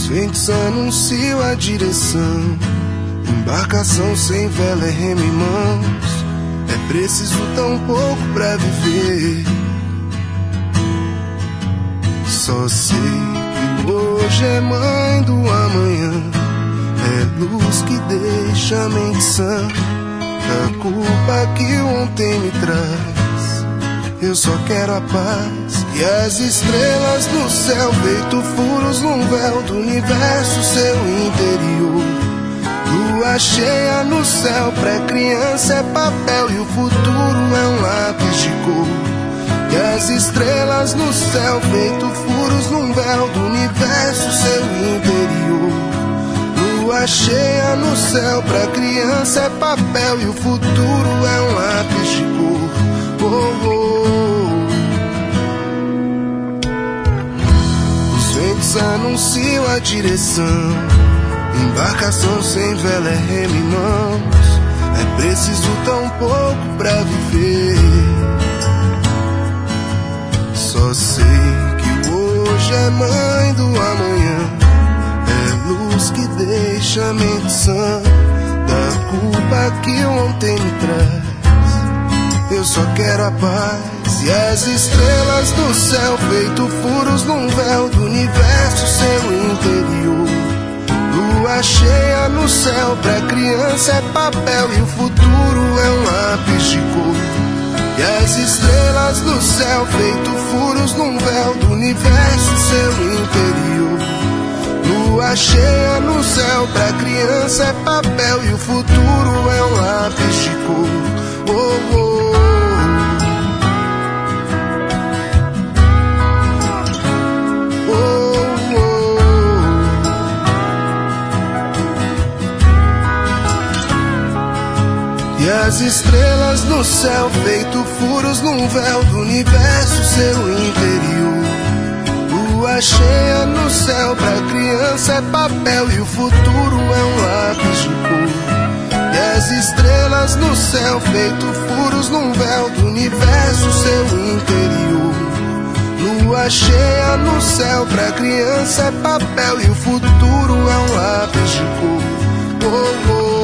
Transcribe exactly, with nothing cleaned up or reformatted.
Os ventos anunciam a direção, embarcação sem vela é remo em mãos. É preciso tão pouco pra viver. Só sei que hoje é mãe do amanhã, é luz que deixa a mente sã da culpa que o ontem me traz. Eu só quero a paz e as estrelas no céu, feito furos num véu do universo, seu interior. Lua cheia no céu, pré-criança é papel e o futuro é um lápis de cor. E as estrelas no céu, feito furos num véu do universo, seu interior. Lua cheia no céu, pra criança é papel e o futuro é um lápis de cor. Oh, oh. Os ventos anunciam a direção, embarcação sem vela é remo em mãos. É preciso tão pouco pra viver. Só sei que hoje é mãe do amanhã, é luz que deixa a mente sã da culpa que ontem me traz. Eu só quero a paz e as estrelas no céu, feito furos num véu do universo, seu interior. Lua cheia no céu, pra criança é papel e o futuro é um lápis de cor. E as estrelas no céu, feito furos num véu do universo, seu interior. Lua cheia no céu, pra criança é papel e o futuro é um lápis de cor. Oh, oh. E as estrelas no céu, feito furos num véu do universo, seu interior. Lua cheia no céu, pra criança é papel e o futuro é um lápis de cor. E as estrelas no céu, feito furos num véu do universo, seu interior. Lua cheia no céu, pra criança é papel e o futuro é um lápis de cor. Oh, oh.